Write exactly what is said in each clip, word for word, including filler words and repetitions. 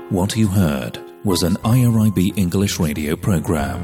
What you heard was an I R I B English radio program.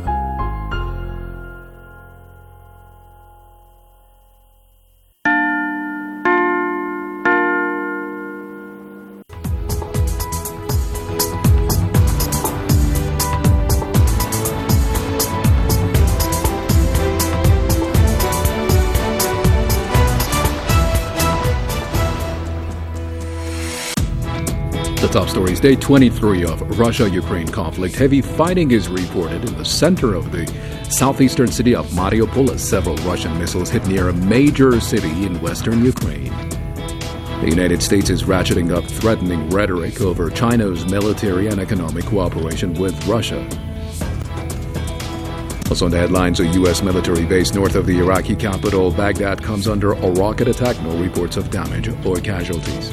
Top stories, day twenty-three of Russia-Ukraine conflict. Heavy fighting is reported in the center of the southeastern city of Mariupol as several Russian missiles hit near a major city in western Ukraine. The United States is ratcheting up threatening rhetoric over China's military and economic cooperation with Russia. Also on the headlines, a U S military base north of the Iraqi capital, Baghdad, comes under a rocket attack. No reports of damage or casualties.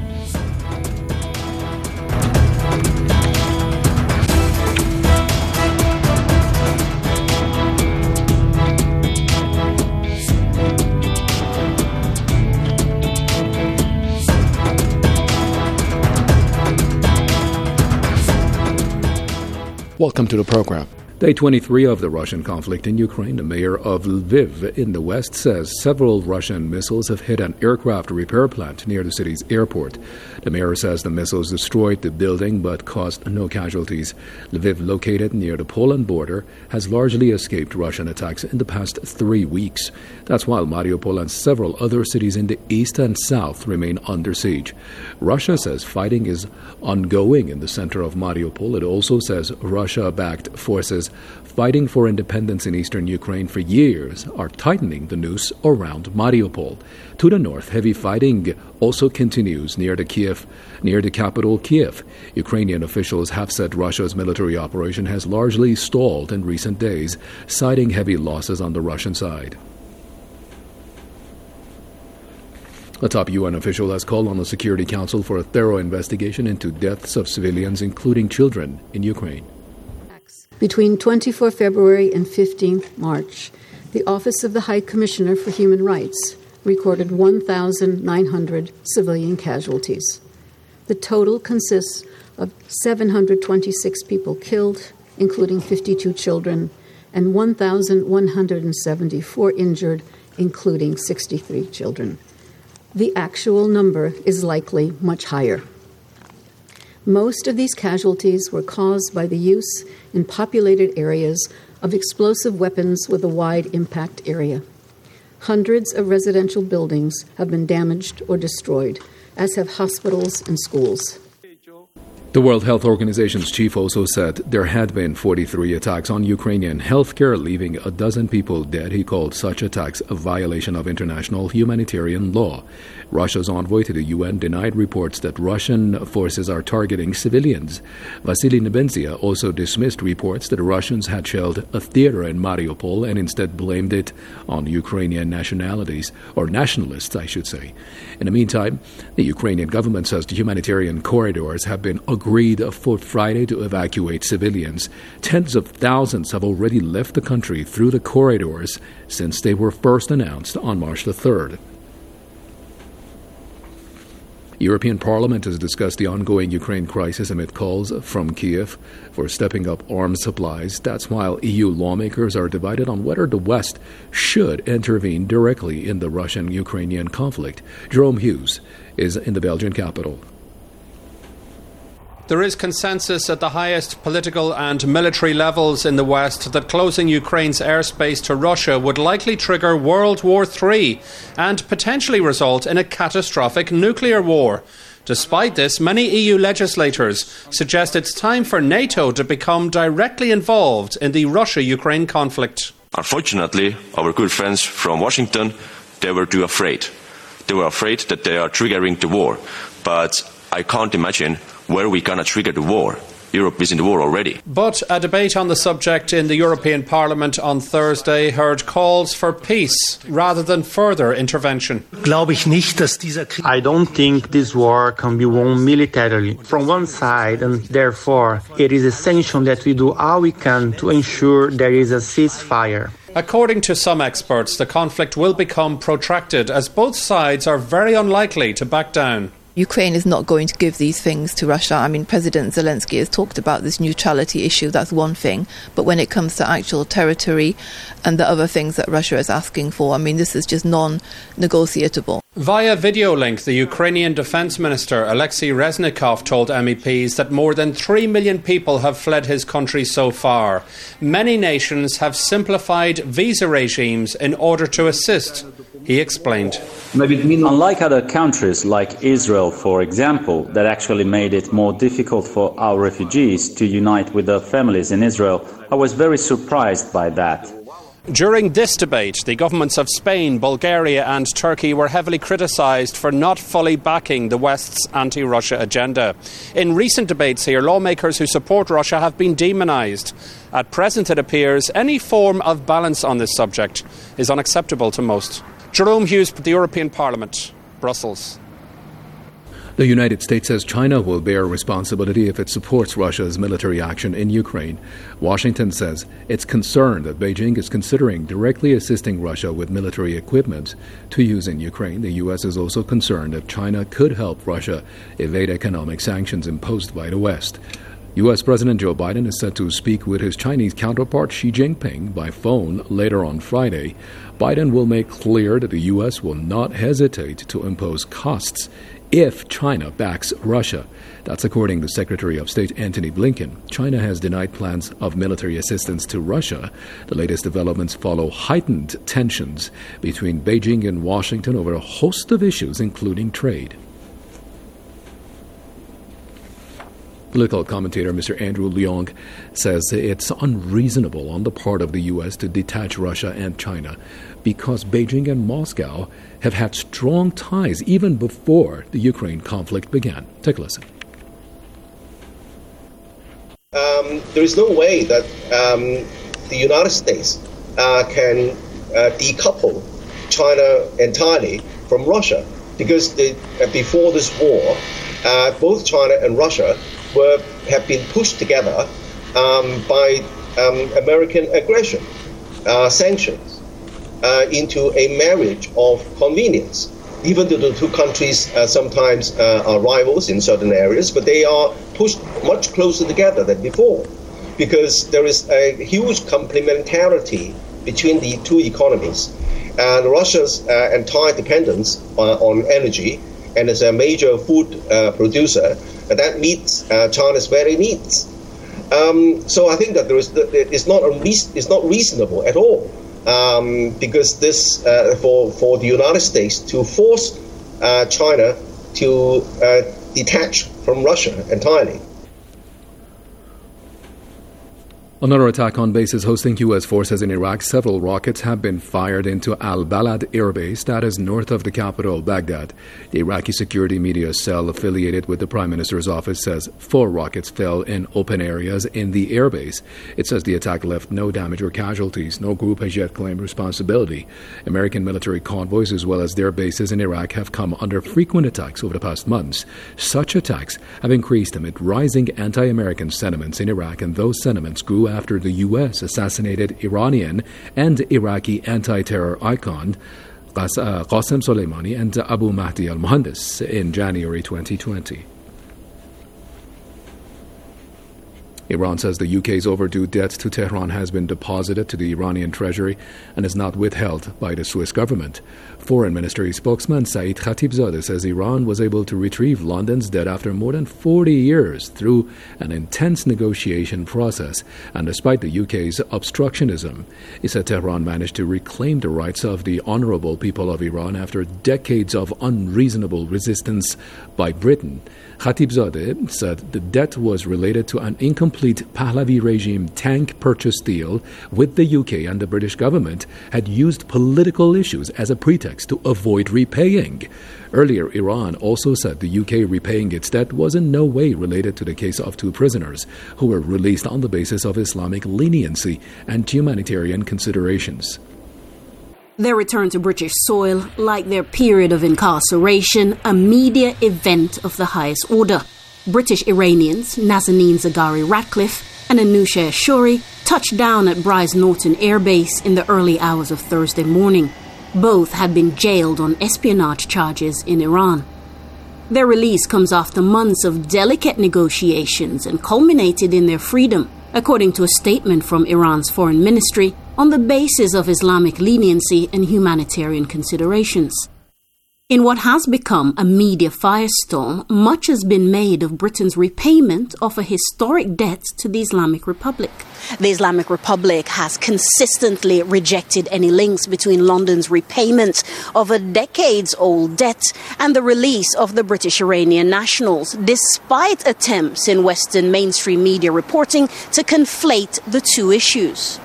Welcome to the program. Day twenty-three of the Russian conflict in Ukraine. The mayor of Lviv in the west says several Russian missiles have hit an aircraft repair plant near the city's airport. The mayor says the missiles destroyed the building but caused no casualties. Lviv, located near the Poland border, has largely escaped Russian attacks in the past three weeks. That's while Mariupol and several other cities in the east and south remain under siege. Russia says fighting is ongoing in the center of Mariupol. It also says Russia-backed forces fighting for independence in eastern Ukraine for years are tightening the noose around Mariupol. To the north, heavy fighting also continues near the Kiev, near the capital Kiev. Ukrainian officials have said Russia's military operation has largely stalled in recent days, citing heavy losses on the Russian side. A top U N official has called on the Security Council for a thorough investigation into deaths of civilians, including children, in Ukraine. Between twenty-fourth February and fifteenth March, the Office of the High Commissioner for Human Rights recorded one thousand nine hundred civilian casualties. The total consists of seven hundred twenty-six people killed, including fifty-two children, and one thousand one hundred seventy-four injured, including sixty-three children. The actual number is likely much higher. Most of these casualties were caused by the use in populated areas of explosive weapons with a wide impact area. Hundreds of residential buildings have been damaged or destroyed, as have hospitals and schools. The World Health Organization's chief also said there had been forty-three attacks on Ukrainian healthcare, leaving a dozen people dead. He called such attacks a violation of international humanitarian law. Russia's envoy to the U N denied reports that Russian forces are targeting civilians. Vasily Nebenzia also dismissed reports that the Russians had shelled a theater in Mariupol and instead blamed it on Ukrainian nationalities, or nationalists, I should say. In the meantime, the Ukrainian government says the humanitarian corridors have been agreed for Friday to evacuate civilians. Tens of thousands have already left the country through the corridors since they were first announced on March the third. European Parliament has discussed the ongoing Ukraine crisis amid calls from Kiev for stepping up arms supplies. That's while E U lawmakers are divided on whether the West should intervene directly in the Russian-Ukrainian conflict. Jerome Hughes is in the Belgian capital. There is consensus at the highest political and military levels in the West that closing Ukraine's airspace to Russia would likely trigger World War Three and potentially result in a catastrophic nuclear war. Despite this, many E U legislators suggest it's time for NATO to become directly involved in the Russia-Ukraine conflict. Unfortunately, our good friends from Washington, they were too afraid. They were afraid that they are triggering the war. But I can't imagine where we're going to trigger the war. Europe is in the war already. But a debate on the subject in the European Parliament on Thursday heard calls for peace rather than further intervention. I don't think this war can be won militarily from one side, and therefore it is essential that we do all we can to ensure there is a ceasefire. According to some experts, the conflict will become protracted as both sides are very unlikely to back down. Ukraine is not going to give these things to Russia. I mean, President Zelensky has talked about this neutrality issue, that's one thing. But when it comes to actual territory and the other things that Russia is asking for, I mean, this is just non-negotiable. Via video link, the Ukrainian Defence Minister Alexei Reznikov told M E Ps that more than three million people have fled his country so far. Many nations have simplified visa regimes in order to assist. He explained. Unlike other countries, like Israel, for example, that actually made it more difficult for our refugees to unite with their families in Israel, I was very surprised by that. During this debate, the governments of Spain, Bulgaria and Turkey were heavily criticised for not fully backing the West's anti-Russia agenda. In recent debates here, lawmakers who support Russia have been demonised. At present, it appears any form of balance on this subject is unacceptable to most. Jerome Hughes, the European Parliament, Brussels. The United States says China will bear responsibility if it supports Russia's military action in Ukraine. Washington says it's concerned that Beijing is considering directly assisting Russia with military equipment to use in Ukraine. The U S is also concerned that China could help Russia evade economic sanctions imposed by the West. U S President Joe Biden is set to speak with his Chinese counterpart Xi Jinping by phone later on Friday. Biden will make clear that the U S will not hesitate to impose costs if China backs Russia. That's according to Secretary of State Antony Blinken. China has denied plans of military assistance to Russia. The latest developments follow heightened tensions between Beijing and Washington over a host of issues, including trade. Political commentator Mister Andrew Leong says it's unreasonable on the part of the U S to detach Russia and China because Beijing and Moscow have had strong ties even before the Ukraine conflict began. Take a listen. Um, there is no way that um, the United States uh, can uh, decouple China entirely from Russia because the, uh, before this war, uh, both China and Russia were have been pushed together um, by um, American aggression, uh, sanctions, uh, into a marriage of convenience. Even though the two countries uh, sometimes uh, are rivals in certain areas, but they are pushed much closer together than before because there is a huge complementarity between the two economies. And Russia's uh, entire dependence uh, on energy and as a major food uh, producer, and that meets uh, China's very needs. Um, so I think that there is it's not unreason, it's not reasonable at all um, because this uh, for for the United States to force uh, China to uh, detach from Russia entirely. Another attack on bases hosting U S forces in Iraq. Several rockets have been fired into Al-Balad air base, that is north of the capital, Baghdad. The Iraqi security media cell affiliated with the Prime Minister's office says four rockets fell in open areas in the air base. It says the attack left no damage or casualties. No group has yet claimed responsibility. American military convoys as well as their bases in Iraq have come under frequent attacks over the past months. Such attacks have increased amid rising anti-American sentiments in Iraq, and those sentiments grew after the U S assassinated Iranian and Iraqi anti-terror icon Qasem Soleimani and Abu Mahdi al-Muhandis in January twenty twenty. Iran says the U K's overdue debt to Tehran has been deposited to the Iranian treasury and is not withheld by the Swiss government. Foreign Ministry spokesman Saeed Khatibzadeh says Iran was able to retrieve London's debt after more than forty years through an intense negotiation process. And despite the U K's obstructionism, he said Tehran managed to reclaim the rights of the honorable people of Iran after decades of unreasonable resistance by Britain. Khatibzadeh said the debt was related to an incomplete Pahlavi regime tank purchase deal with the U K, and the British government had used political issues as a pretext to avoid repaying. Earlier, Iran also said the U K repaying its debt was in no way related to the case of two prisoners who were released on the basis of Islamic leniency and humanitarian considerations. Their return to British soil, like their period of incarceration, a media event of the highest order. British Iranians Nazanin Zaghari-Ratcliffe and Anousheh Ashouri touched down at Brize Norton Air Base in the early hours of Thursday morning. Both had been jailed on espionage charges in Iran. Their release comes after months of delicate negotiations and culminated in their freedom, according to a statement from Iran's foreign ministry, on the basis of Islamic leniency and humanitarian considerations. In what has become a media firestorm, much has been made of Britain's repayment of a historic debt to the Islamic Republic. The Islamic Republic has consistently rejected any links between London's repayment of a decades-old debt and the release of the British Iranian nationals, despite attempts in Western mainstream media reporting to conflate the two issues.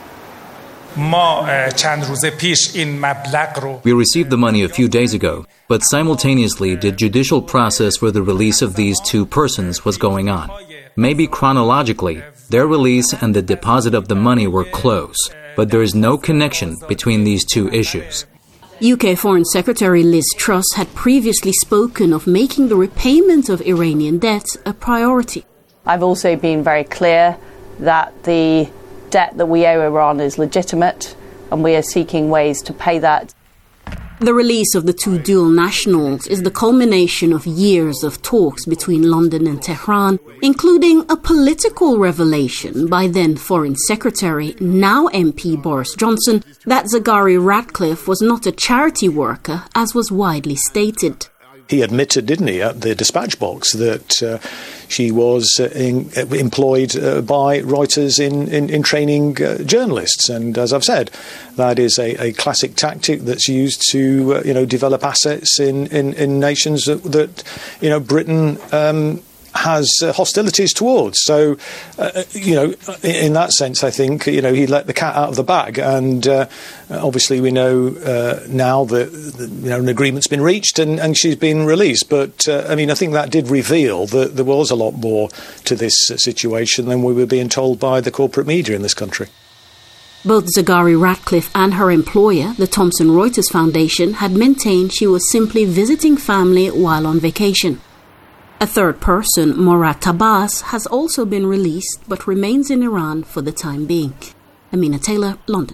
We received the money a few days ago, but simultaneously the judicial process for the release of these two persons was going on. Maybe chronologically, their release and the deposit of the money were close, but there is no connection between these two issues. U K Foreign Secretary Liz Truss had previously spoken of making the repayment of Iranian debt a priority. I've also been very clear that the debt that we owe Iran is legitimate, and we are seeking ways to pay that. The release of the two dual nationals is the culmination of years of talks between London and Tehran, including a political revelation by then Foreign Secretary, now M P Boris Johnson, that Zaghari Ratcliffe was not a charity worker, as was widely stated. He admitted, didn't he, at the dispatch box that uh, she was uh, in, uh, employed uh, by Reuters in, in, in training uh, journalists. And as I've said, that is a, a classic tactic that's used to, uh, you know, develop assets in, in, in nations that, that, you know, Britain um, has uh, hostilities towards. So, uh, you know, in that sense, I think, you know, he let the cat out of the bag. And uh, obviously we know uh, now that, you know, an agreement's been reached and, and she's been released. But, uh, I mean, I think that did reveal that there was a lot more to this uh, situation than we were being told by the corporate media in this country. Both Zaghari Ratcliffe and her employer, the Thomson Reuters Foundation, had maintained she was simply visiting family while on vacation. A third person, Morad Tabas, has also been released but remains in Iran for the time being. Amina Taylor, London.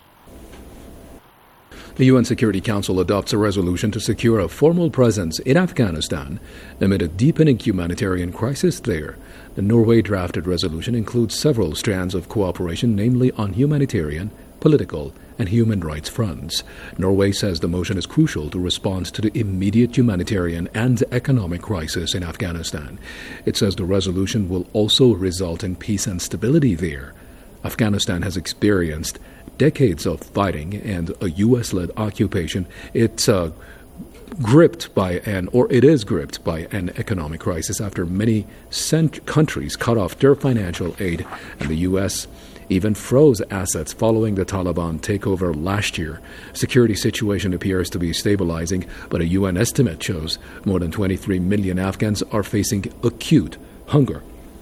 The U N Security Council adopts a resolution to secure a formal presence in Afghanistan amid a deepening humanitarian crisis there. The Norway-drafted resolution includes several strands of cooperation, namely on humanitarian, political, and human rights fronts. Norway says the motion is crucial to respond to the immediate humanitarian and economic crisis in Afghanistan. It says the resolution will also result in peace and stability there. Afghanistan has experienced decades of fighting and a U S-led occupation. It's uh, gripped by an, or it is gripped by an economic crisis after many cent- countries cut off their financial aid, and the U S even froze assets following the Taliban takeover last year. Security situation appears to be stabilizing, but a U N estimate shows more than twenty-three million Afghans are facing acute hunger.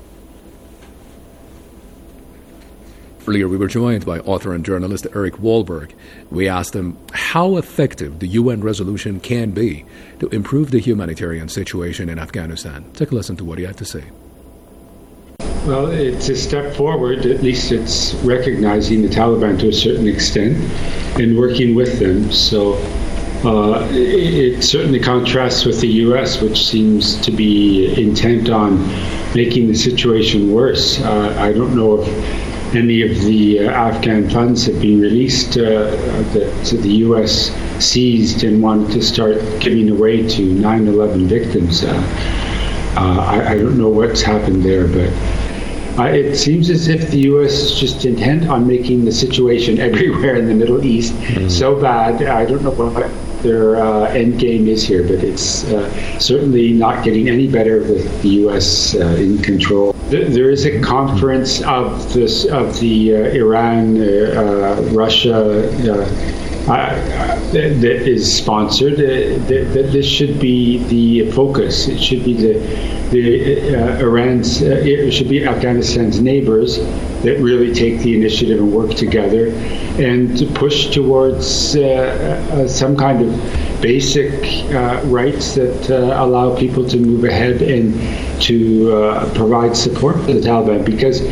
Earlier, we were joined by author and journalist Eric Wahlberg. We asked him how effective the U N resolution can be to improve the humanitarian situation in Afghanistan. Take a listen to what he had to say. Well, it's a step forward. At least it's recognizing the Taliban to a certain extent and working with them. So uh, it, it certainly contrasts with the U S, which seems to be intent on making the situation worse. Uh, I don't know if any of the uh, Afghan funds have been released uh, that the U S seized and wanted to start giving away to nine eleven victims. Uh, uh, I, I don't know what's happened there, but Uh, it seems as if the U S is just intent on making the situation everywhere in the Middle East mm. so bad. I don't know what their uh, end game is here, but it's uh, certainly not getting any better with the U S uh, in control. There is a conference of this of the uh, Iran, uh, uh, Russia uh, uh, that is sponsored. Uh, that, that this should be the focus. It should be the the uh, Iran's. Uh, it should be Afghanistan's neighbors that really take the initiative and work together and to push towards uh, uh, some kind of basic uh, rights that uh, allow people to move ahead and to uh, provide support for the Taliban, because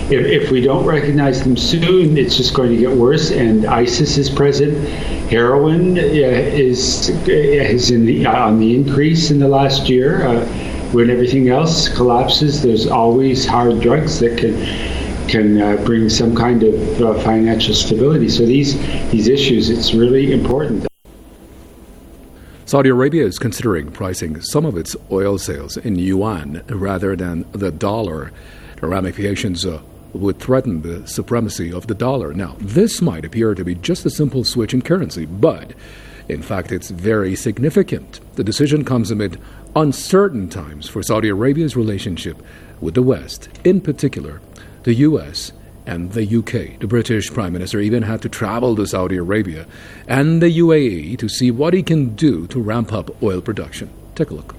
if, if we don't recognize them soon, it's just going to get worse. And ISIS is present. Heroin uh, is is in the, uh, on the increase in the last year. Uh, when everything else collapses, there's always hard drugs that can can uh, bring some kind of uh, financial stability. So these these issues, it's really important. Saudi Arabia is considering pricing some of its oil sales in yuan rather than the dollar. The ramifications uh, would threaten the supremacy of the dollar. Now, this might appear to be just a simple switch in currency, but in fact, it's very significant. The decision comes amid uncertain times for Saudi Arabia's relationship with the West, in particular the U S and the U K. The British Prime Minister even had to travel to Saudi Arabia and the U A E to see what he can do to ramp up oil production. Take a look.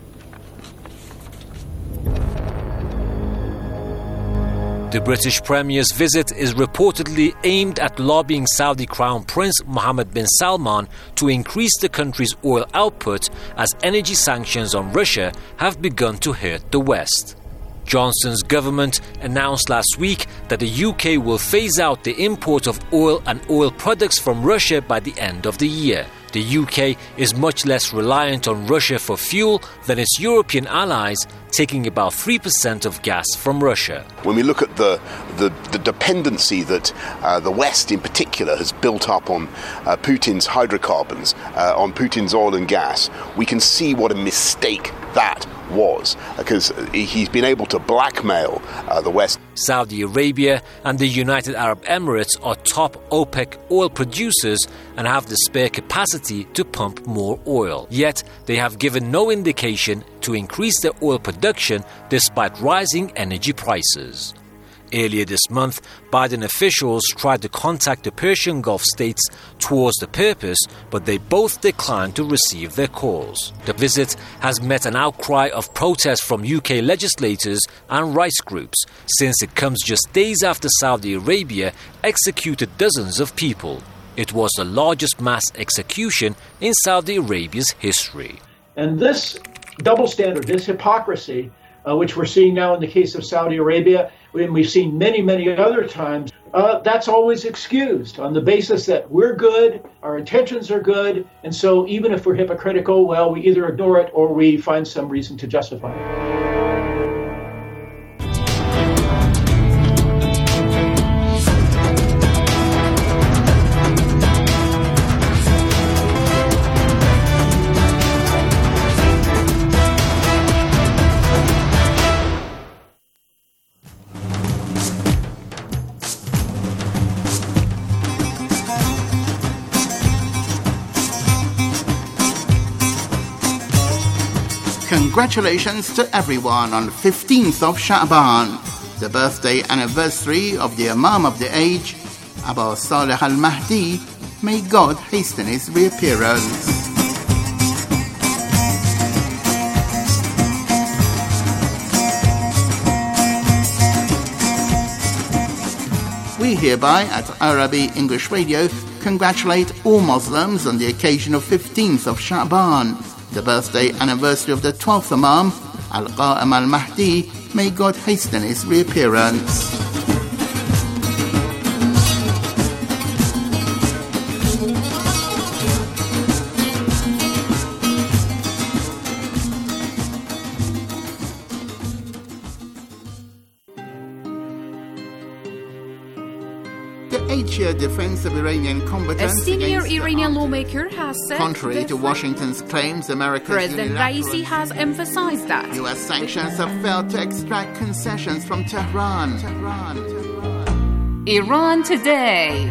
The British Premier's visit is reportedly aimed at lobbying Saudi Crown Prince Mohammed bin Salman to increase the country's oil output as energy sanctions on Russia have begun to hurt the West. Johnson's government announced last week that the U K will phase out the import of oil and oil products from Russia by the end of the year. The U K is much less reliant on Russia for fuel than its European allies, taking about three percent of gas from Russia. When we look at the, the, the dependency that uh, the West in particular has built up on uh, Putin's hydrocarbons, uh, on Putin's oil and gas, we can see what a mistake that was, because he's been able to blackmail uh, the West. Saudi Arabia and the United Arab Emirates are top OPEC oil producers and have the spare capacity to pump more oil. Yet they have given no indication to increase their oil production despite rising energy prices. Earlier this month, Biden officials tried to contact the Persian Gulf states towards the purpose, but they both declined to receive their calls. The visit has met an outcry of protest from U K legislators and rights groups, since it comes just days after Saudi Arabia executed dozens of people. It was the largest mass execution in Saudi Arabia's history. And this double standard, this hypocrisy, uh, which we're seeing now in the case of Saudi Arabia, and we've seen many, many other times, uh, that's always excused on the basis that we're good, our intentions are good, and so even if we're hypocritical, well, we either ignore it or we find some reason to justify it. Congratulations to everyone on fifteenth of Sha'ban, the birthday anniversary of the Imam of the age, Abu Salih al-Mahdi. May God hasten his reappearance. We hereby at Arabi English Radio congratulate all Muslims on the occasion of fifteenth of Sha'ban, the birthday anniversary of the twelfth Imam, Al-Qa'im al-Mahdi. May God hasten his reappearance. Eight-year defense of Iranian combatants. A senior Iranian lawmaker has said, contrary to Washington's claims, America's President Raisi has emphasized that U S sanctions have failed to extract concessions from Tehran. Tehran. Tehran. Iran Today.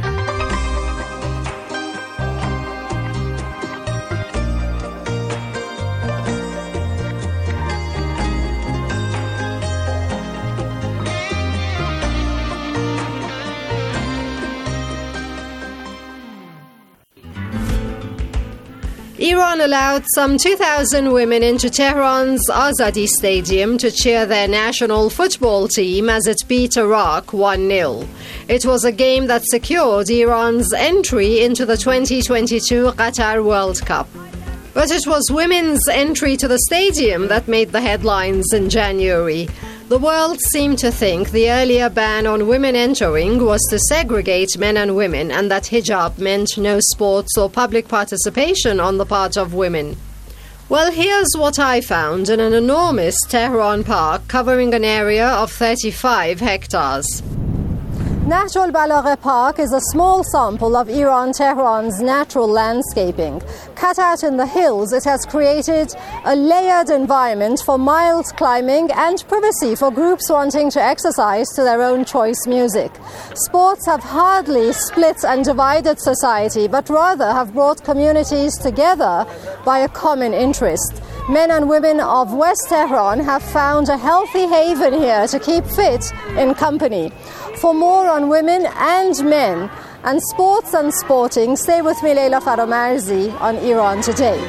Iran allowed some two thousand women into Tehran's Azadi Stadium to cheer their national football team as it beat Iraq one nil. It was a game that secured Iran's entry into the twenty twenty-two Qatar World Cup. But it was women's entry to the stadium that made the headlines in January. The world seemed to think the earlier ban on women entering was to segregate men and women, and that hijab meant no sports or public participation on the part of women. Well, here's what I found in an enormous Tehran park covering an area of thirty-five hectares. Nahj al-Balagha Park is a small sample of Iran Tehran's natural landscaping. Cut out in the hills, it has created a layered environment for mild climbing and privacy for groups wanting to exercise to their own choice music. Sports have hardly split and divided society, but rather have brought communities together by a common interest. Men and women of West Tehran have found a healthy haven here to keep fit in company. For more on women and men and sports and sporting, stay with me, Leila Faramarzi, on Iran Today.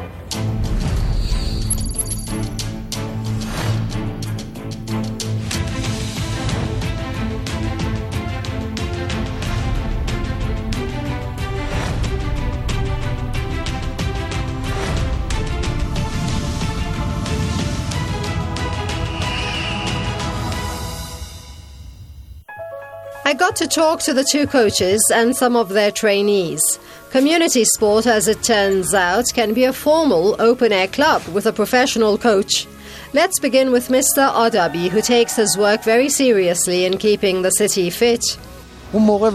I got to talk to the two coaches and some of their trainees. Community sport, as it turns out, can be a formal open-air club with a professional coach. Let's begin with Mister Adabi, who takes his work very seriously in keeping the city fit. Before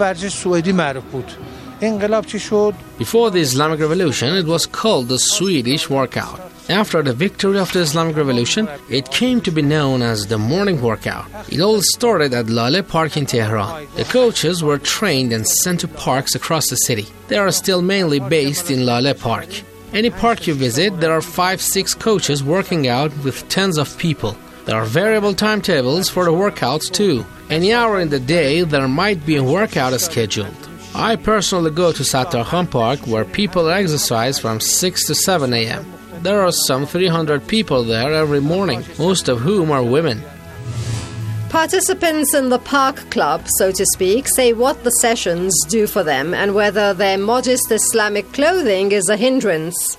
the Islamic Revolution, it was called the Swedish workout. After the victory of the Islamic Revolution, it came to be known as the morning workout. It all started at Lale Park in Tehran. The coaches were trained and sent to parks across the city. They are still mainly based in Lale Park. Any park you visit, there are five, six coaches working out with tens of people. There are variable timetables for the workouts too. Any hour in the day, there might be a workout scheduled. I personally go to Sattar Khan Park, where people exercise from six to seven a.m. There are some three hundred people there every morning, most of whom are women. Participants in the park club, so to speak, say what the sessions do for them and whether their modest Islamic clothing is a hindrance.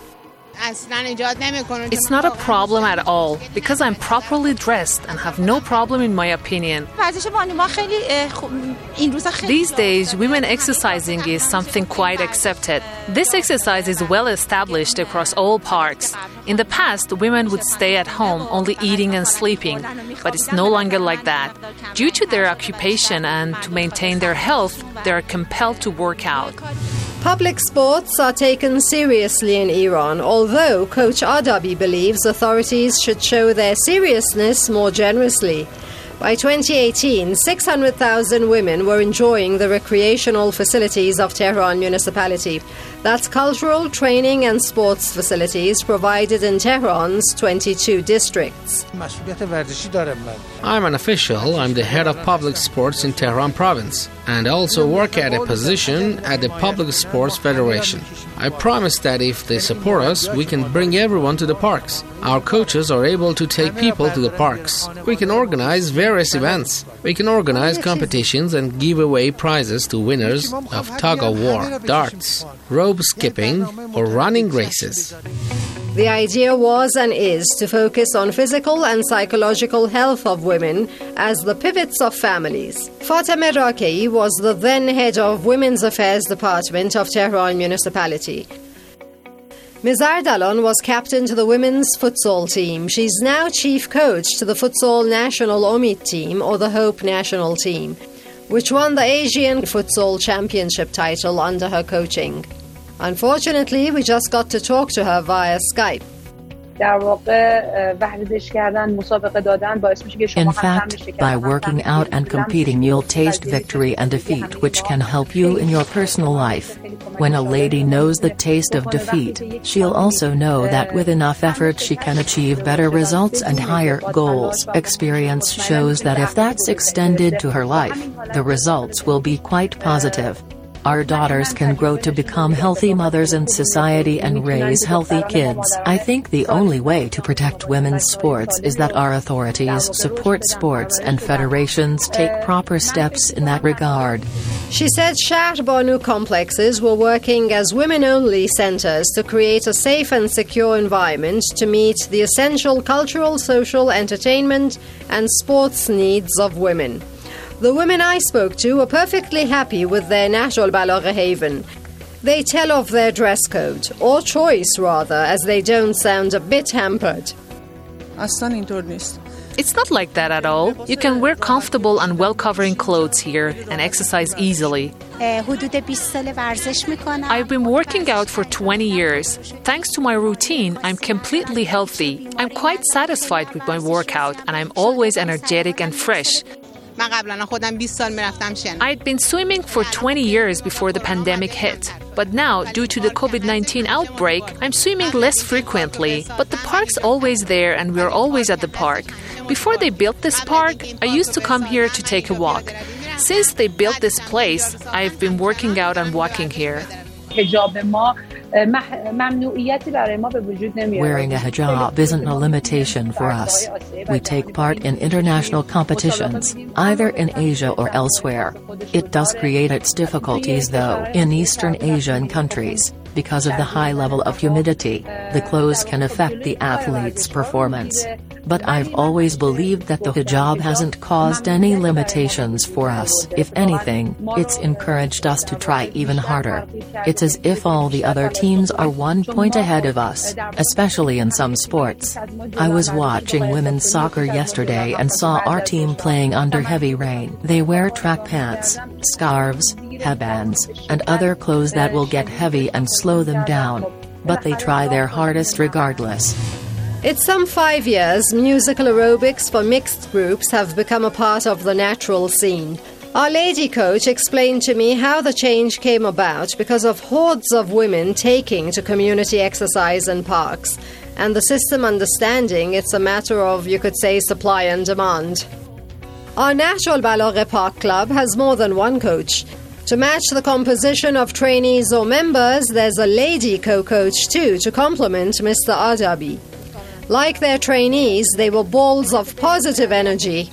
It's not a problem at all, because I'm properly dressed and have no problem in my opinion. These days, women exercising is something quite accepted. This exercise is well established across all parks. In the past, women would stay at home only eating and sleeping, but it's no longer like that. Due to their occupation and to maintain their health, they are compelled to work out. Public sports are taken seriously in Iran, although Coach Adabi believes authorities should show their seriousness more generously. By twenty eighteen, six hundred thousand women were enjoying the recreational facilities of Tehran municipality. That's cultural, training and sports facilities provided in Tehran's twenty-two districts. I'm an official. I'm the head of public sports in Tehran province and also work at a position at the Public Sports Federation. I promise that if they support us, we can bring everyone to the parks. Our coaches are able to take people to the parks. We can organize various events. We can organize competitions and give away prizes to winners of tug-of-war, darts, rope skipping, or running races. The idea was and is to focus on physical and psychological health of women as the pivots of families. Fatemeh Rakei was the then head of Women's Affairs Department of Tehran Municipality. Mizar Dalon was captain to the women's futsal team. She's now chief coach to the futsal national Omid team, or the Hope national team, which won the Asian Futsal Championship title under her coaching. Unfortunately, we just got to talk to her via Skype. In fact, by working out and competing, you'll taste victory and defeat, which can help you in your personal life. When a lady knows the taste of defeat, she'll also know that with enough effort she can achieve better results and higher goals. Experience shows that if that's extended to her life, the results will be quite positive. our daughters can grow to become healthy mothers in society and raise healthy kids. I think the only way to protect women's sports is that our authorities support sports and federations take proper steps in that regard. She said Shahr Banu complexes were working as women-only centers to create a safe and secure environment to meet the essential cultural, social, entertainment and sports needs of women. The women I spoke to were perfectly happy with their Nahj al-Balagha haven. They tell of their dress code, or choice rather, as they don't sound a bit hampered. It's not like that at all. You can wear comfortable and well-covering clothes here and exercise easily. I've been working out for twenty years. Thanks to my routine, I'm completely healthy. I'm quite satisfied with my workout and I'm always energetic and fresh. I'd been swimming for twenty years before the pandemic hit. But now, due to the covid nineteen outbreak, I'm swimming less frequently. But the park's always there and we're always at the park. Before they built this park, I used to come here to take a walk. Since they built this place, I've been working out and walking here. Wearing a hijab isn't a limitation for us. We take part in international competitions, either in Asia or elsewhere. It does create its difficulties, though, in Eastern Asian countries. Because of the high level of humidity, the clothes can affect the athlete's performance. But I've always believed that the hijab hasn't caused any limitations for us. If anything, it's encouraged us to try even harder. It's as if all the other teams are one point ahead of us, especially in some sports. I was watching women's soccer yesterday and saw our team playing under heavy rain. They wear track pants, scarves, headbands, and other clothes that will get heavy and slow them down. But they try their hardest regardless. It's some five years musical aerobics for mixed groups have become a part of the natural scene. Our lady coach explained to me how the change came about because of hordes of women taking to community exercise in parks, and the system understanding it's a matter of, you could say, supply and demand. Our Nahj al-Balagha Park Club has more than one coach. To match the composition of trainees or members, there's a lady co-coach too to complement Mister Adabi. Like their trainees, they were balls of positive energy.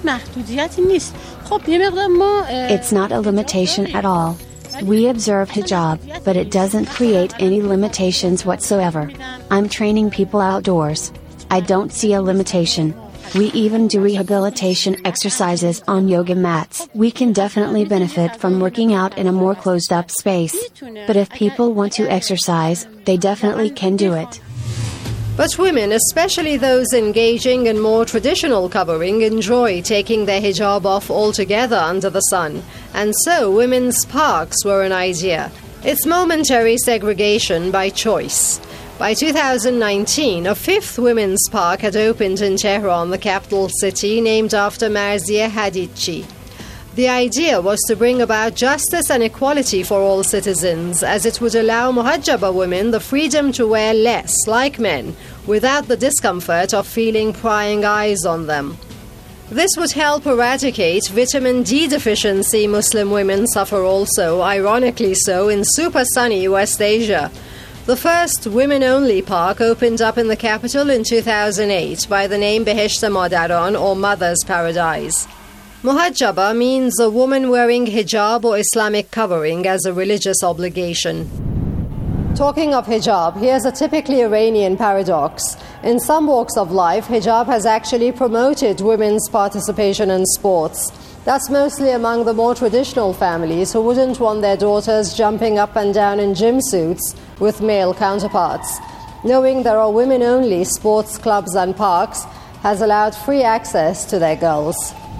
It's not a limitation at all. We observe hijab, but it doesn't create any limitations whatsoever. I'm training people outdoors. I don't see a limitation. We even do rehabilitation exercises on yoga mats. We can definitely benefit from working out in a more closed-up space. But if people want to exercise, they definitely can do it. But women, especially those engaging in more traditional covering, enjoy taking their hijab off altogether under the sun. And so women's parks were an idea. It's momentary segregation by choice. By two thousand nineteen, a fifth women's park had opened in Tehran, the capital city, named after Marzieh Hadidchi. The idea was to bring about justice and equality for all citizens, as it would allow muhajjaba women the freedom to wear less, like men, without the discomfort of feeling prying eyes on them. This would help eradicate vitamin D deficiency Muslim women suffer also, ironically so, in super sunny West Asia. The first women-only park opened up in the capital in two thousand eight by the name Behesht Madaran, or Mother's Paradise. Muhajjaba means a woman wearing hijab or Islamic covering as a religious obligation. Talking of hijab, here's a typically Iranian paradox. In some walks of life, hijab has actually promoted women's participation in sports. That's mostly among the more traditional families who wouldn't want their daughters jumping up and down in gym suits with male counterparts. Knowing there are women-only sports clubs and parks has allowed free access to their girls.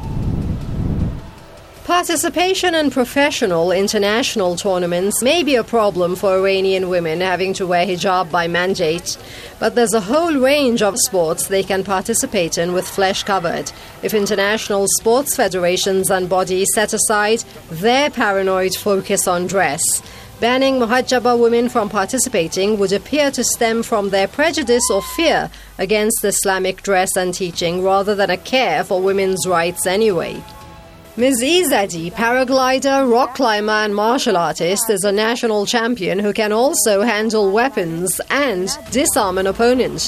Participation in professional international tournaments may be a problem for Iranian women having to wear hijab by mandate, but there's a whole range of sports they can participate in with flesh covered if international sports federations and bodies set aside their paranoid focus on dress. Banning muhajjaba women from participating would appear to stem from their prejudice or fear against Islamic dress and teaching rather than a care for women's rights anyway. Miz Izadi, paraglider, rock climber and martial artist, is a national champion who can also handle weapons and disarm an opponent.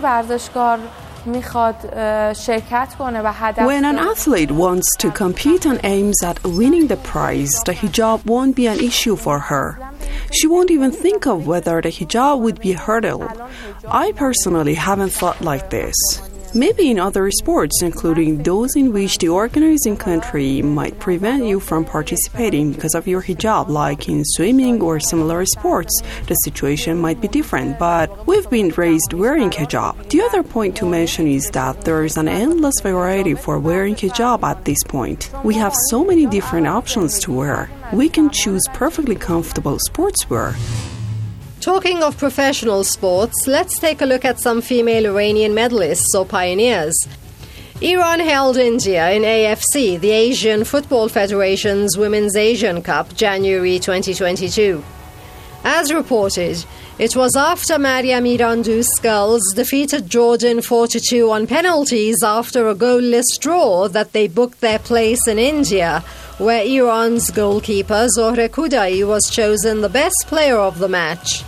When an athlete wants to compete and aims at winning the prize, the hijab won't be an issue for her. She won't even think of whether the hijab would be a hurdle. I personally haven't thought like this. Maybe in other sports, including those in which the organizing country might prevent you from participating because of your hijab, like in swimming or similar sports, the situation might be different, but we've been raised wearing hijab. The other point to mention is that there is an endless variety for wearing hijab at this point. We have so many different options to wear. We can choose perfectly comfortable sportswear. Talking of professional sports, let's take a look at some female Iranian medalists or pioneers. Iran held India in A F C, the Asian Football Federation's Women's Asian Cup, January twenty twenty-two. As reported, it was after Maryam Irandoust girls defeated Jordan four to two on penalties after a goalless draw that they booked their place in India, where Iran's goalkeeper Zohre Kudai was chosen the best player of the match.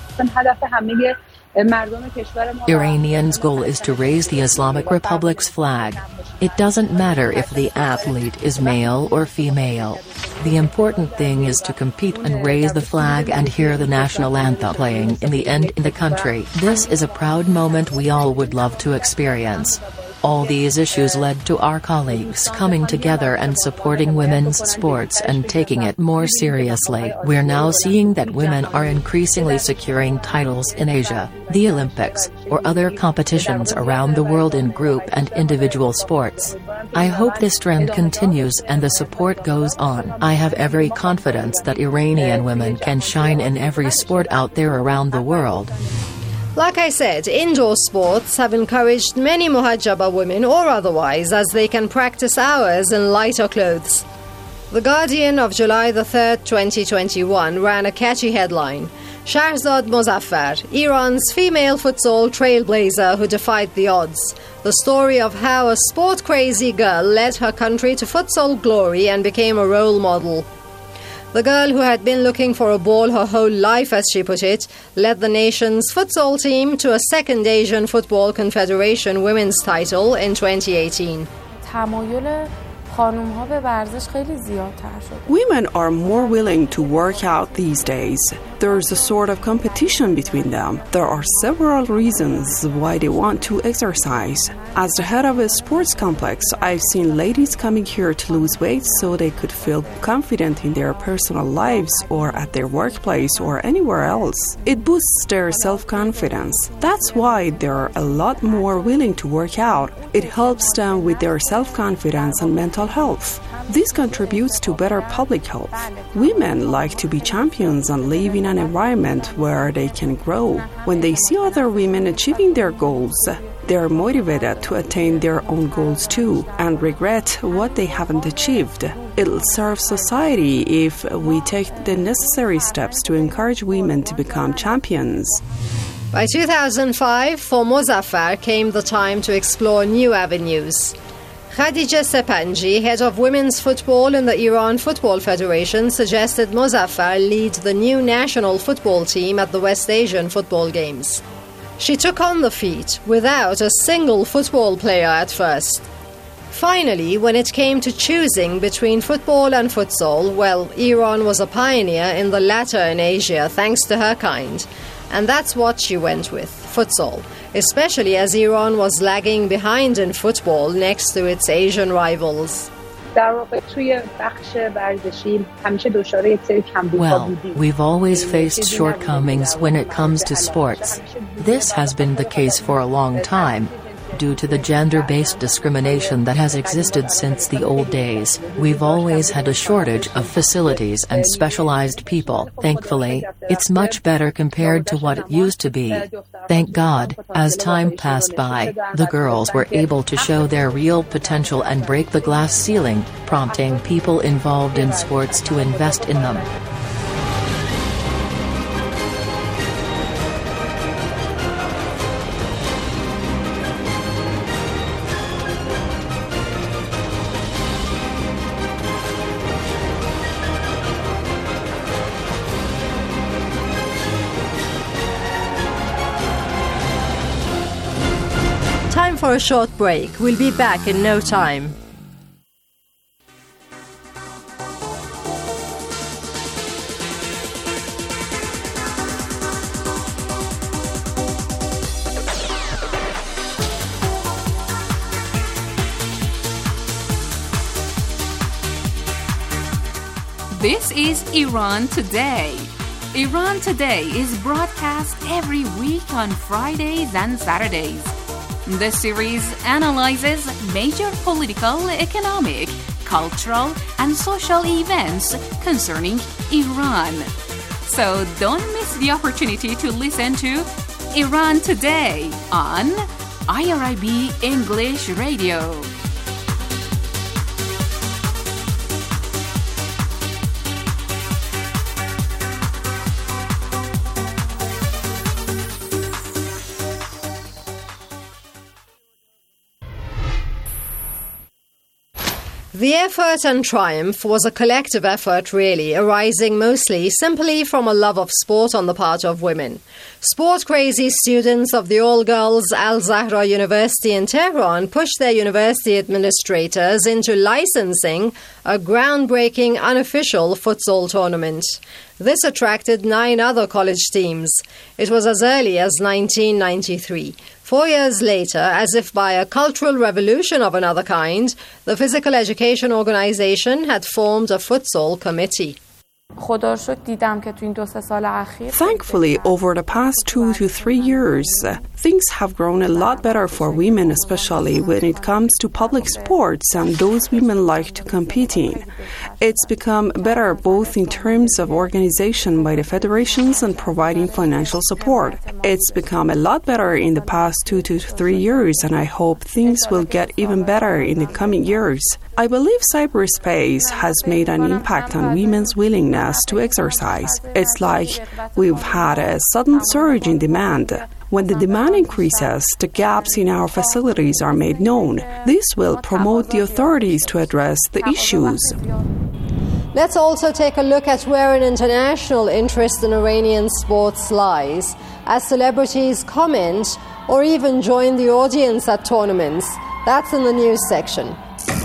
Iranians' goal is to raise the Islamic Republic's flag. It doesn't matter if the athlete is male or female. The important thing is to compete and raise the flag and hear the national anthem playing in the end in the country. This is a proud moment we all would love to experience. All these issues led to our colleagues coming together and supporting women's sports and taking it more seriously. We're now seeing that women are increasingly securing titles in Asia, the Olympics, or other competitions around the world in group and individual sports. I hope this trend continues and the support goes on. I have every confidence that Iranian women can shine in every sport out there around the world. Like I said, indoor sports have encouraged many muhajjaba women or otherwise, as they can practice hours in lighter clothes. The Guardian of July the third, twenty twenty-one ran a catchy headline: Shahrzad Mozaffar, Iran's female futsal trailblazer who defied the odds. The story of how a sport-crazy girl led her country to futsal glory and became a role model. The girl, who had been looking for a ball her whole life, as she put it, led the nation's futsal team to a second Asian Football Confederation women's title in twenty eighteen. Women are more willing to work out these days. There's a sort of competition between them. There are several reasons why they want to exercise. As the head of a sports complex, I've seen ladies coming here to lose weight so they could feel confident in their personal lives or at their workplace or anywhere else. It boosts their self-confidence. That's why they're a lot more willing to work out. It helps them with their self-confidence and mental health. This contributes to better public health. Women like to be champions and live in an environment where they can grow. When they see other women achieving their goals, they are motivated to attain their own goals too and regret what they haven't achieved. It'll serve society if we take the necessary steps to encourage women to become champions. By two thousand five, for Mozaffar came the time to explore new avenues. Khadija Sepanji, head of women's football in the Iran Football Federation, suggested Mozaffar lead the new national football team at the West Asian Football Games. She took on the feat without a single football player at first. Finally, when it came to choosing between football and futsal, well, Iran was a pioneer in the latter in Asia thanks to her kind. And that's what she went with, futsal, especially as Iran was lagging behind in football next to its Asian rivals. Well, we've always faced shortcomings when it comes to sports. This has been the case for a long time. Due to the gender-based discrimination that has existed since the old days, we've always had a shortage of facilities and specialized people. Thankfully, it's much better compared to what it used to be. Thank God, as time passed by, the girls were able to show their real potential and break the glass ceiling, prompting people involved in sports to invest in them. for a short break. We'll be back in no time. This is Iran Today. Iran Today is broadcast every week on Fridays and Saturdays. The series analyzes major political, economic, cultural, and social events concerning Iran. So don't miss the opportunity to listen to Iran Today on I R I B English Radio. The effort and triumph was a collective effort, really, arising mostly simply from a love of sport on the part of women. Sport-crazy students of the all-girls Al-Zahra University in Tehran pushed their university administrators into licensing a groundbreaking unofficial futsal tournament. This attracted nine other college teams. It was as early as nineteen ninety-three. Four years later, as if by a cultural revolution of another kind, the Physical Education Organization had formed a futsal committee. Thankfully, over the past two to three years, things have grown a lot better for women, especially when it comes to public sports and those women like to compete in. It's become better both in terms of organization by the federations and providing financial support. It's become a lot better in the past two to three years, and I hope things will get even better in the coming years. I believe cyberspace has made an impact on women's willingness to exercise. It's like we've had a sudden surge in demand. When the demand increases, the gaps in our facilities are made known. This will promote the authorities to address the issues. Let's also take a look at where an international interest in Iranian sports lies, as celebrities comment or even join the audience at tournaments. That's in the news section.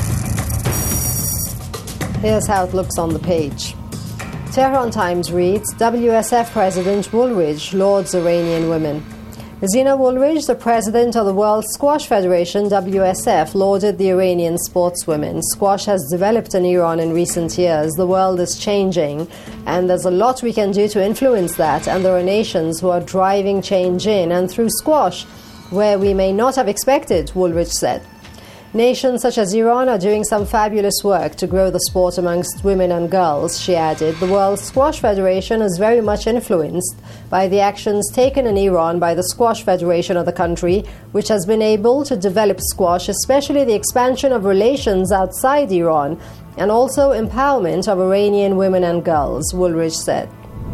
Here's how it looks on the page. Tehran Times reads, W S F President Woolridge lauds Iranian women. Zina Woolridge, the president of the World Squash Federation, W S F, lauded the Iranian sportswomen. Squash has developed in Iran in recent years. The world is changing, and there's a lot we can do to influence that, and there are nations who are driving change in and through squash, where we may not have expected, Woolridge said. Nations such as Iran are doing some fabulous work to grow the sport amongst women and girls, she added. The World Squash Federation is very much influenced by the actions taken in Iran by the Squash Federation of the country, which has been able to develop squash, especially the expansion of relations outside Iran, and also empowerment of Iranian women and girls, Woolridge said.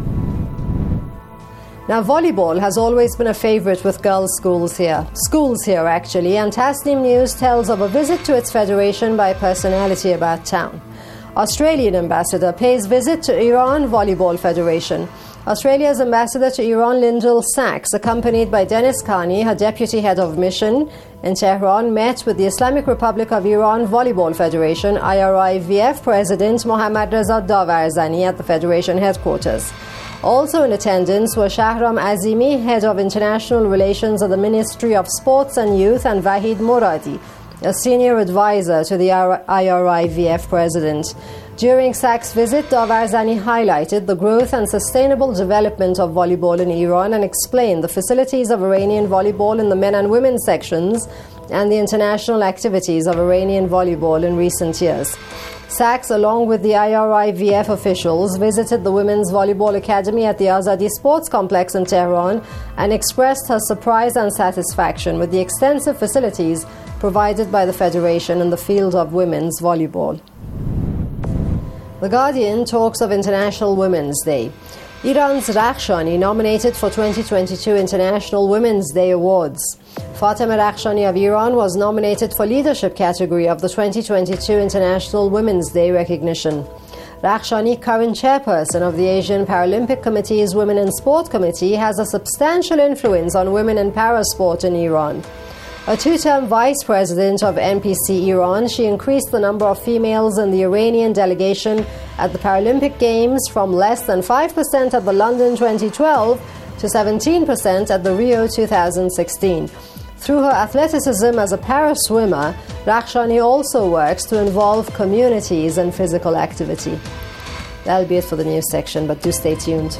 Now, volleyball has always been a favorite with girls' schools here. Schools here, actually, and Tasnim News tells of a visit to its federation by a personality about town. Australian ambassador pays visit to Iran Volleyball Federation. Australia's ambassador to Iran, Lyndall Sachs, accompanied by Dennis Khani, her deputy head of mission in Tehran, met with the Islamic Republic of Iran Volleyball Federation, I R I V F President Mohammad Reza Davarzani at the federation headquarters. Also in attendance were Shahram Azimi, head of international relations at the Ministry of Sports and Youth, and Vahid Moradi, a senior advisor to the I R I V F president. During Sachs' visit, Davarzani highlighted the growth and sustainable development of volleyball in Iran and explained the facilities of Iranian volleyball in the men and women sections and the international activities of Iranian volleyball in recent years. Sachs, along with the I R I V F officials, visited the Women's Volleyball Academy at the Azadi Sports Complex in Tehran and expressed her surprise and satisfaction with the extensive facilities provided by the Federation in the field of women's volleyball. The Guardian talks of International Women's Day. Iran's Rakhshani nominated for twenty twenty-two International Women's Day Awards. Fatemeh Rakhshani of Iran was nominated for leadership category of the twenty twenty-two International Women's Day recognition. Rakhshani, current chairperson of the Asian Paralympic Committee's Women in Sport Committee, has a substantial influence on women in parasport in Iran. A two-term vice president of N P C Iran, she increased the number of females in the Iranian delegation at the Paralympic Games from less than five percent at the London twenty twelve to seventeen percent at the Rio two thousand sixteen. Through her athleticism as a para-swimmer, Rakhshani also works to involve communities in physical activity. That'll be it for the news section, but do stay tuned.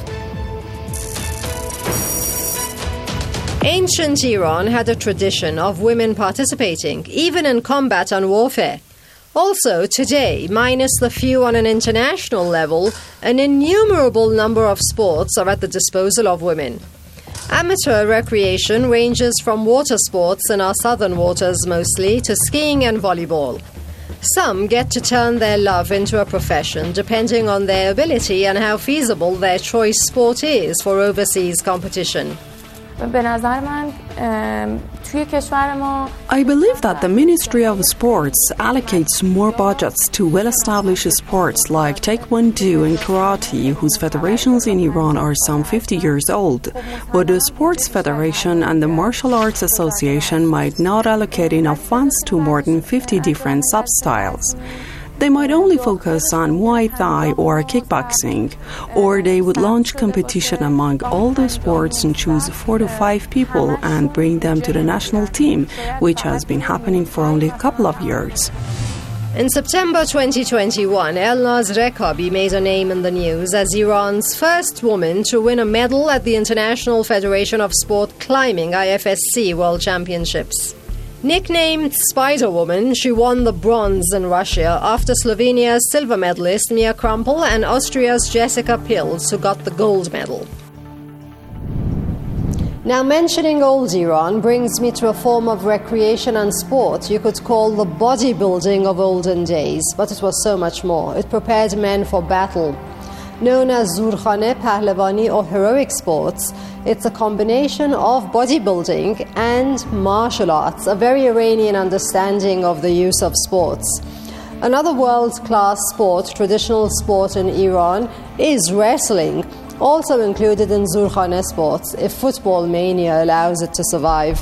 Ancient Iran had a tradition of women participating, even in combat and warfare. Also, today, minus the few on an international level, an innumerable number of sports are at the disposal of women. Amateur recreation ranges from water sports in our southern waters mostly to skiing and volleyball. Some get to turn their love into a profession depending on their ability and how feasible their choice sport is for overseas competition. به نظر من توی کشور ما I believe that the Ministry of Sports allocates more budgets to well-established sports like Taekwondo and Karate, whose federations in Iran are some fifty years old. But the Sports Federation and the Martial Arts Association might not allocate enough funds to more than fifty different sub-styles. They might only focus on Muay Thai or kickboxing, or they would launch competition among all the sports and choose four to five people and bring them to the national team, which has been happening for only a couple of years. In September twenty twenty-one, Elnaz Rekabi made a name in the news as Iran's first woman to win a medal at the International Federation of Sport Climbing I F S C World Championships. Nicknamed Spider-Woman, she won the bronze in Russia after Slovenia's silver medalist Mia Krumpel and Austria's Jessica Pils, who got the gold medal. Now, mentioning old Iran brings me to a form of recreation and sport you could call the bodybuilding of olden days, but it was so much more. It prepared men for battle. Known as Zurkhane, Pahlavani or heroic sports, it's a combination of bodybuilding and martial arts, a very Iranian understanding of the use of sports. Another world-class sport, traditional sport in Iran, is wrestling, also included in Zurkhane sports, if football mania allows it to survive.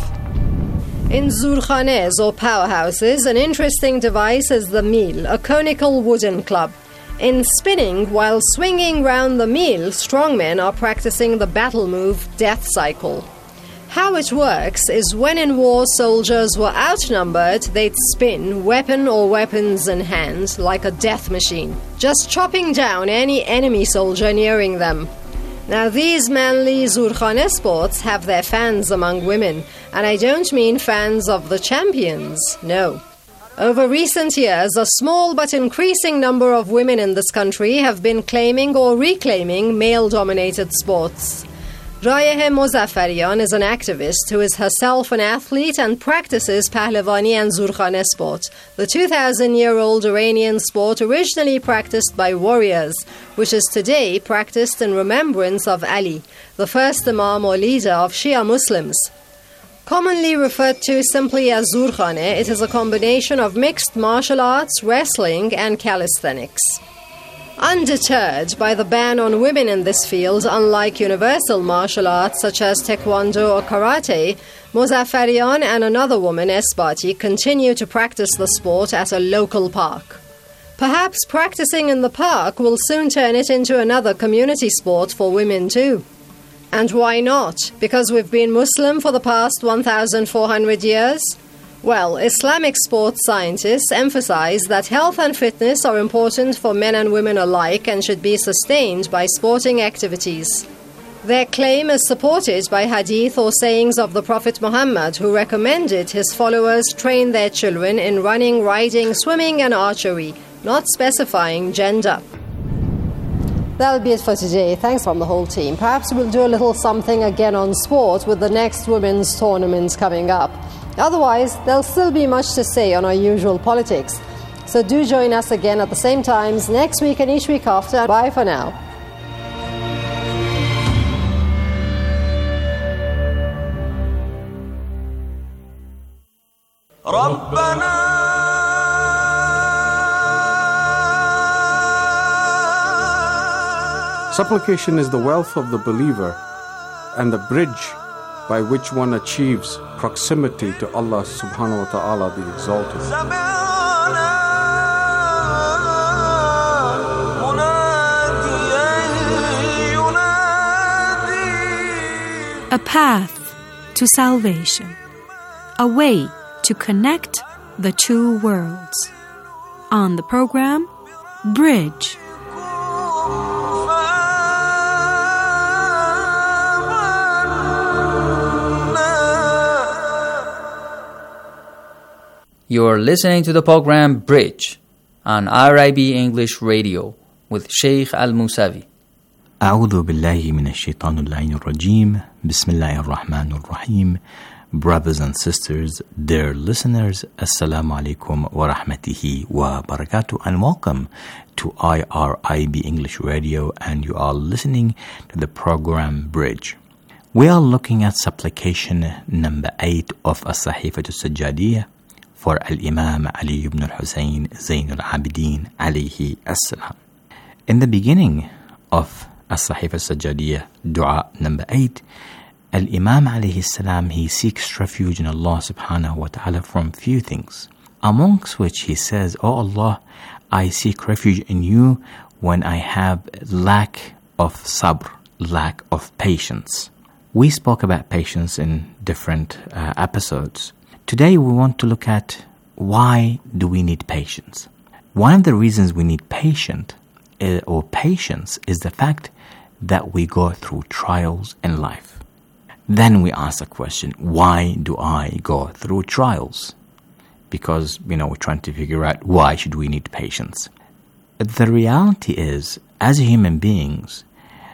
In Zurkhanes or powerhouses, an interesting device is the mil, a conical wooden club. In spinning, while swinging round the mil, strongmen are practicing the battle move Death Cycle. How it works is when in war soldiers were outnumbered, they'd spin, weapon or weapons in hand, like a death machine, just chopping down any enemy soldier nearing them. Now, these manly Zurkhane sports have their fans among women, and I don't mean fans of the champions, no. Over recent years, a small but increasing number of women in this country have been claiming or reclaiming male-dominated sports. Rayeh Mozaffarian is an activist who is herself an athlete and practices Pahlavani and Zurkhane sport, the two thousand year old Iranian sport originally practiced by warriors, which is today practiced in remembrance of Ali, the first Imam or leader of Shia Muslims. Commonly referred to simply as Zurkhane, it is a combination of mixed martial arts, wrestling, and calisthenics. Undeterred by the ban on women in this field, unlike universal martial arts such as Taekwondo or Karate, Mozaffarian and another woman, Esbati, continue to practice the sport at a local park. Perhaps practicing in the park will soon turn it into another community sport for women too. And why not? Because we've been Muslim for the past one thousand four hundred years? Well, Islamic sports scientists emphasize that health and fitness are important for men and women alike and should be sustained by sporting activities. Their claim is supported by hadith or sayings of the Prophet Muhammad, who recommended his followers train their children in running, riding, swimming, and archery, not specifying gender. That'll be it for today. Thanks from the whole team. Perhaps we'll do a little something again on sport with the next women's tournament coming up. Otherwise, there'll still be much to say on our usual politics. So do join us again at the same times next week and each week after. Bye for now. Supplication is the wealth of the believer and the bridge by which one achieves proximity to Allah subhanahu wa ta'ala the Exalted. A path to salvation, a way to connect the two worlds. On the program, Bridge. You're listening to the program Bridge on R I B English Radio with Sheikh Al-Musavi. أعوذ بالله من الشيطان اللعين الرجيم بسم الله الرحمن الرحيم. Brothers and sisters, dear listeners, Assalamu alaikum wa rahmatihi wa barakatuh, and welcome to I R I B English Radio, and you are listening to the program Bridge. We are looking at supplication number eight of As-Sahifat As-Sajjadiyah for Al-Imam Ali ibn al-Husayn Zayn al-Abidin alayhi as-salam. In the beginning of As-Sahifat As-Sajjadiyah, dua number eight, Al-Imam alayhi salam, he seeks refuge in Allah subhanahu wa ta'ala from few things, amongst which he says, "O Allah, I seek refuge in you when I have lack of sabr, lack of patience." We spoke about patience in different uh, episodes. Today we want to look at why do we need patience. One of the reasons we need patience uh, or patience is the fact that we go through trials in life. Then we ask the question, why do I go through trials? Because, you know, we're trying to figure out why should we need patience. The reality is, as human beings,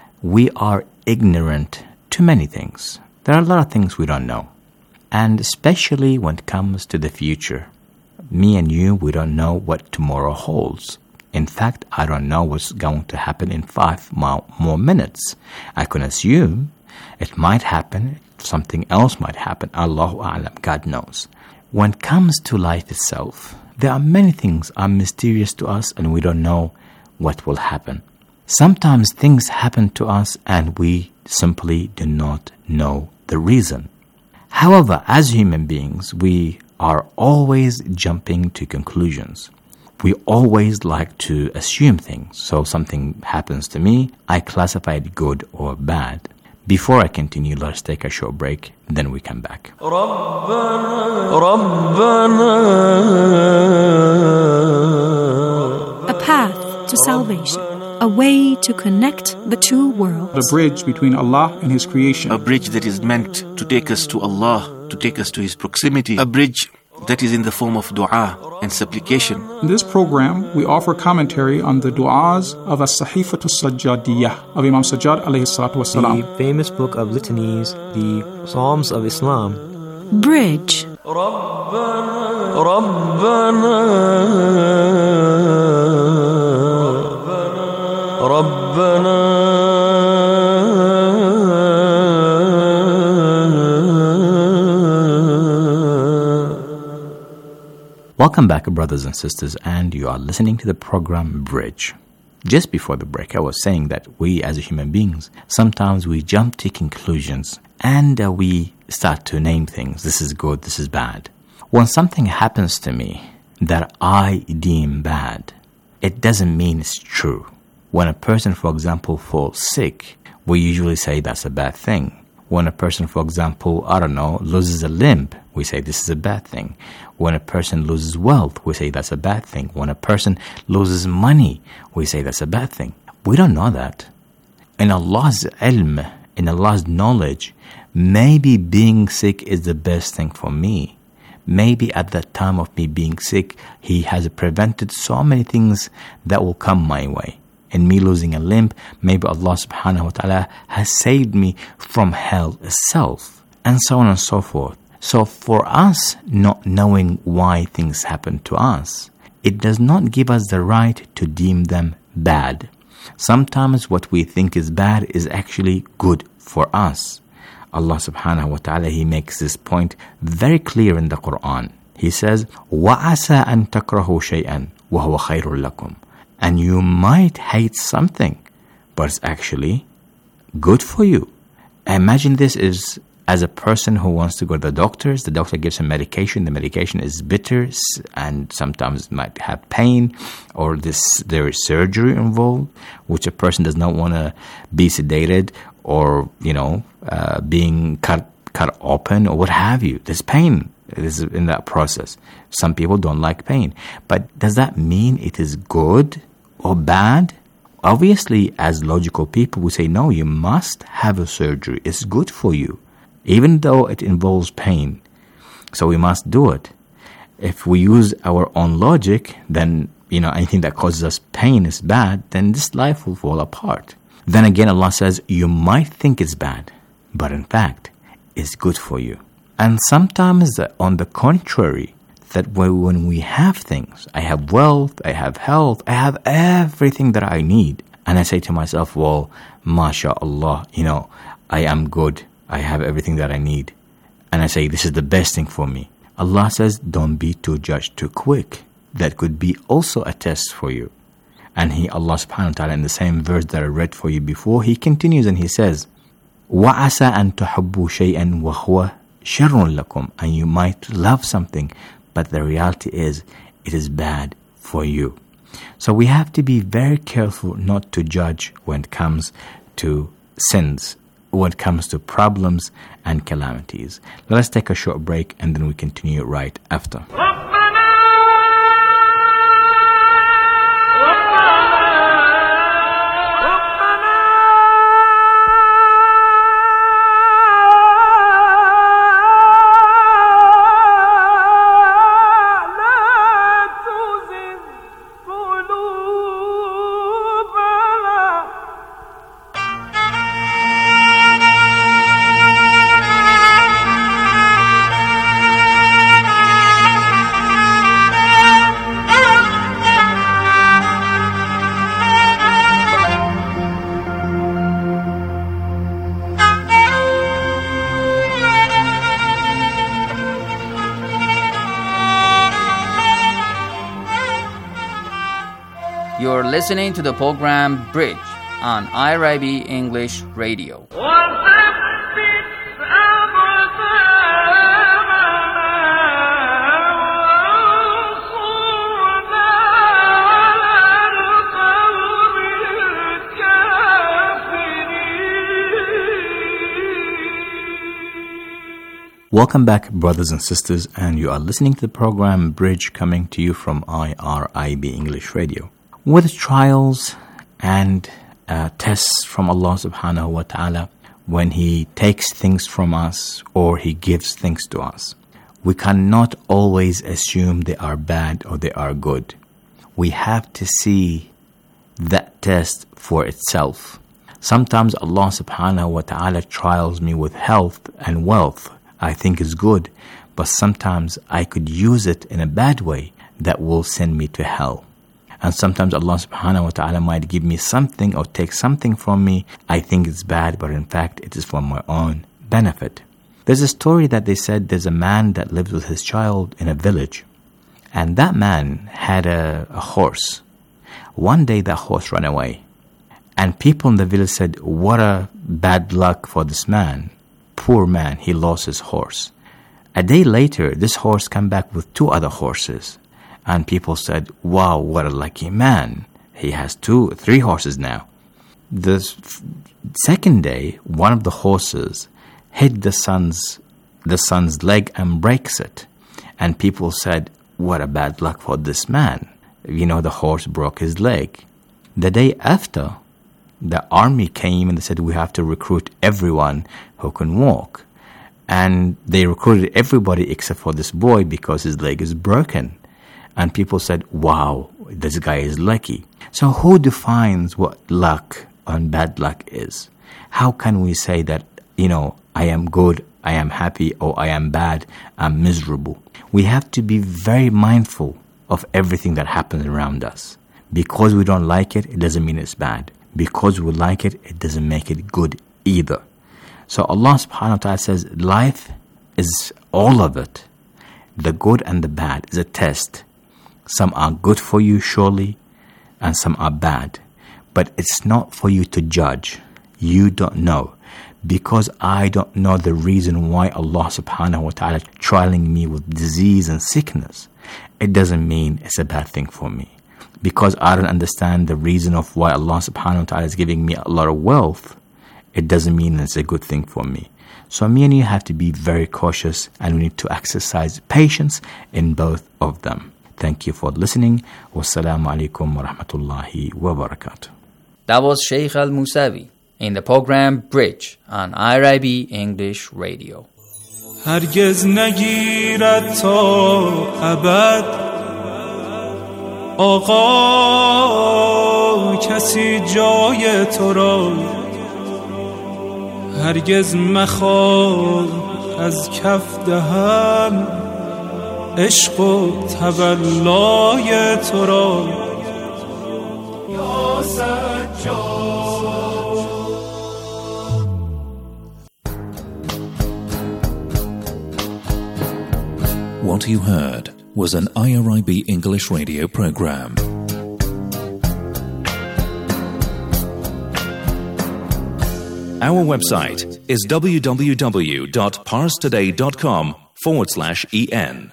we are ignorant to many things. There are a lot of things we don't know. And especially when it comes to the future. Me and you, we don't know what tomorrow holds. In fact, I don't know what's going to happen in five more minutes. I can assume it might happen, something else might happen. Allahu A'lam, God knows. When it comes to life itself, there are many things are mysterious to us and we don't know what will happen. Sometimes things happen to us and we simply do not know the reason. However, as human beings, we are always jumping to conclusions. We always like to assume things. So something happens to me, I classify it good or bad. Before I continue, let's take a short break, then we come back. A path to salvation, a way to connect the two worlds. The bridge between Allah and His creation. A bridge that is meant to take us to Allah, to take us to His proximity. A bridge that is in the form of dua and supplication. In this program, we offer commentary on the du'as of As-Sahifat As-Sajjadiyah of Imam Sajjad alayhi salatu wasalam. The famous book of litanies, the Psalms of Islam. Bridge. Welcome back, brothers and sisters, and you are listening to the program Bridge. Just before the break, I was saying that we as human beings, sometimes we jump to conclusions and uh, we start to name things. This is good, this is bad. When something happens to me that I deem bad, it doesn't mean it's true. When a person, for example, falls sick, we usually say that's a bad thing. When a person, for example, I don't know, loses a limb, we say this is a bad thing. When a person loses wealth, we say that's a bad thing. When a person loses money, we say that's a bad thing. We don't know that. In Allah's ilm, in Allah's knowledge, maybe being sick is the best thing for me. Maybe at that time of me being sick, He has prevented so many things that will come my way. In me losing a limb, maybe Allah subhanahu wa ta'ala has saved me from hell itself, and so on and so forth. So for us not knowing why things happen to us, it does not give us the right to deem them bad. Sometimes what we think is bad is actually good for us. Allah subhanahu wa ta'ala, He makes this point very clear in the Quran. He says, وَعَسَىٰ أَن تَكْرَهُوا شَيْئًا وَهُوَ خَيْرٌ لَكُمْ. And you might hate something, but it's actually good for you. Imagine this is As a person who wants to go to the doctors, the doctor gives him medication. The medication is bitter and sometimes it might have pain, or this there is surgery involved, which a person does not want to be sedated or, you know, uh, being cut cut open or what have you. There's pain is in that process. Some people don't like pain. But does that mean it is good or bad? Obviously, as logical people, we say, no, you must have a surgery. It's good for you, even though it involves pain. So we must do it. If we use our own logic, then, you know, anything that causes us pain is bad, then this life will fall apart. Then again, Allah says, you might think it's bad, but in fact, it's good for you. And sometimes, on the contrary, that when we have things, I have wealth, I have health, I have everything that I need, and I say to myself, well, mashallah, you know, I am good, I have everything that I need, and I say, this is the best thing for me. Allah says, don't be too judged too quick. That could be also a test for you. And He, Allah subhanahu wa ta'ala, in the same verse that I read for you before, He continues and He says, وَعَسَىٰ أَن تُحِبُّوا شَيْئًا وَهُوَ شَرٌ لَكُمْ. And you might love something, but the reality is, it is bad for you. So we have to be very careful not to judge when it comes to sins, when it comes to problems and calamities. Let us take a short break and then we continue right after. You're listening to the program Bridge on I R I B English Radio. Welcome back, brothers and sisters, and you are listening to the program Bridge, coming to you from I R I B English Radio. With trials and uh, tests from Allah subhanahu wa ta'ala, when He takes things from us or He gives things to us, we cannot always assume they are bad or they are good. We have to see that test for itself. Sometimes Allah subhanahu wa ta'ala trials me with health and wealth. I think is good, but sometimes I could use it in a bad way that will send me to hell. And sometimes Allah subhanahu wa ta'ala might give me something or take something from me. I think it's bad, but in fact it is for my own benefit. There's a story that they said there's a man that lived with his child in a village. And that man had a, a horse. One day that horse ran away. And people in the village said, what a bad luck for this man. Poor man, he lost his horse. A day later, this horse came back with two other horses. And people said, wow, what a lucky man. He has two, three horses now. The f- second day, one of the horses hit the son's, the son's leg and breaks it. And people said, what a bad luck for this man. You know, the horse broke his leg. The day after, the army came and they said, we have to recruit everyone who can walk. And they recruited everybody except for this boy because his leg is broken. And people said, wow, this guy is lucky. So who defines what luck and bad luck is? How can we say that, you know, I am good, I am happy, or I am bad, I'm miserable? We have to be very mindful of everything that happens around us. Because we don't like it, it doesn't mean it's bad. Because we like it, it doesn't make it good either. So Allah subhanahu wa ta'ala says, life is all of it. The good and the bad is a test. Some are good for you, surely, and some are bad. But it's not for you to judge. You don't know. because I don't know the reason why Allah subhanahu wa ta'ala is trialing me with disease and sickness, it doesn't mean it's a bad thing for me. Because I don't understand the reason of why Allah subhanahu wa ta'ala is giving me a lot of wealth, it doesn't mean it's a good thing for me. So me and you have to be very cautious, and we need to exercise patience in both of them. Thank you for listening. Wassalamu alaikum wa rahmatullahi wa barakatuh. That was Sheikh Al-Musawi in the program Bridge on I R I B English Radio. هرگز نگیرد تا ابد آقا کسی جای تو را، هرگز مخواه از کف دهم عشق و تولای تو را. یا سجاد. What you heard was an I R I B English radio program. Our website is www.parstoday.com forward slash en.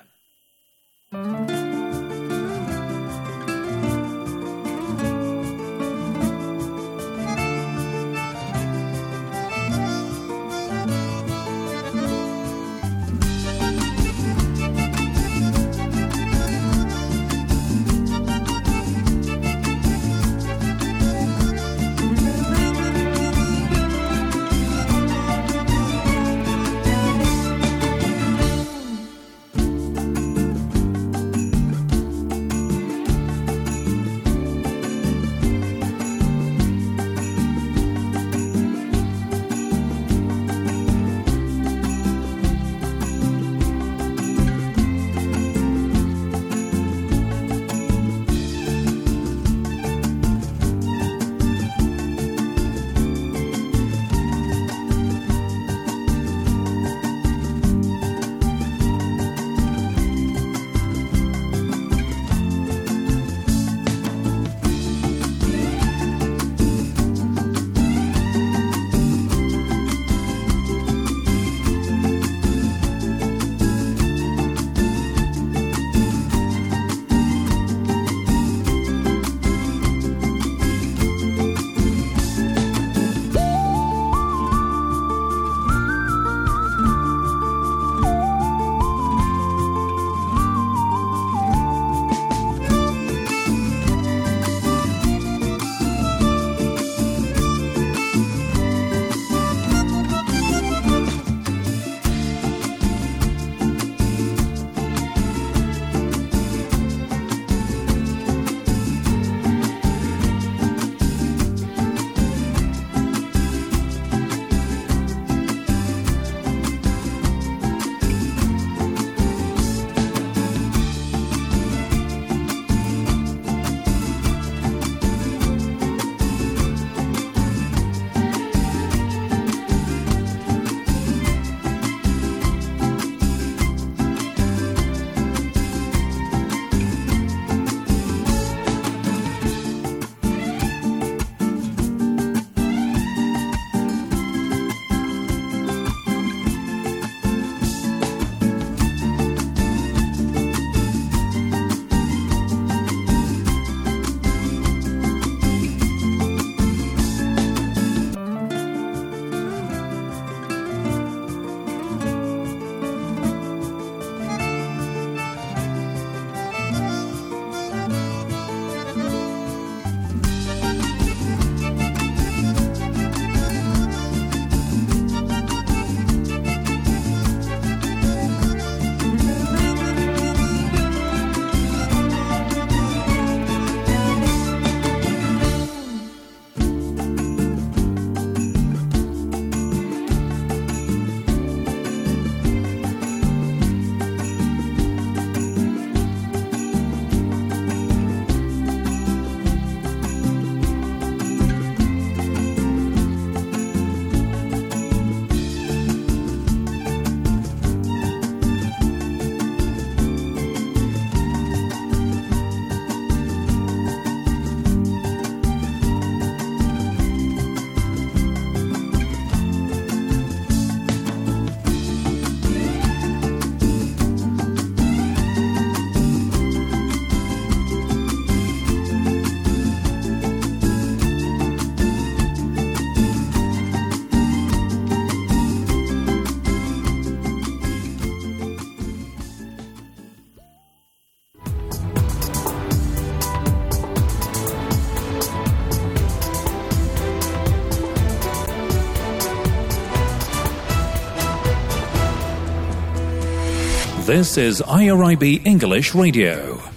This is I R I B English Radio.